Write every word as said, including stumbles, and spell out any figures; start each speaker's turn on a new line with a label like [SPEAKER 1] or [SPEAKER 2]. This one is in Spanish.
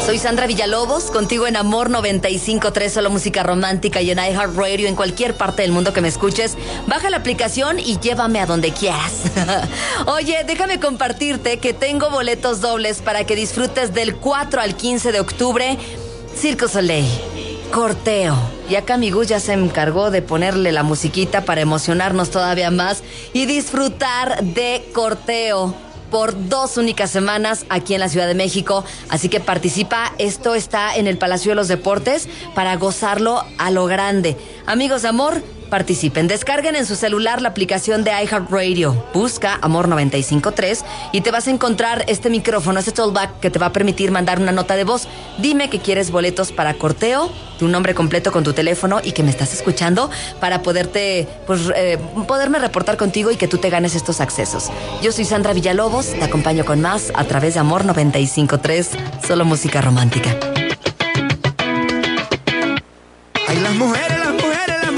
[SPEAKER 1] Soy Sandra Villalobos, contigo en Amor noventa y cinco punto tres, solo música romántica, y en iHeartRadio, en cualquier parte del mundo que me escuches. Baja la aplicación y llévame a donde quieras. Oye, déjame compartirte que tengo boletos dobles para que disfrutes del cuatro al quince de octubre. Cirque du Soleil, Corteo. Y acá mi Gus ya se encargó de ponerle la musiquita para emocionarnos todavía más y disfrutar de Corteo por dos únicas semanas aquí en la Ciudad de México. Así que participa, esto está en el Palacio de los Deportes para gozarlo a lo grande. Amigos de Amor, participen, descarguen en su celular la aplicación de iHeartRadio, busca Amor noventa y cinco punto tres y te vas a encontrar este micrófono, este talkback que te va a permitir mandar una nota de voz. Dime que quieres boletos para Corteo, tu nombre completo con tu teléfono y que me estás escuchando para poderte, pues, eh, poderme reportar contigo y que tú te ganes estos accesos. Yo soy Sandra Villalobos, te acompaño con más a través de Amor noventa y cinco punto tres, solo música romántica.
[SPEAKER 2] Ay, las mujeres, las mujeres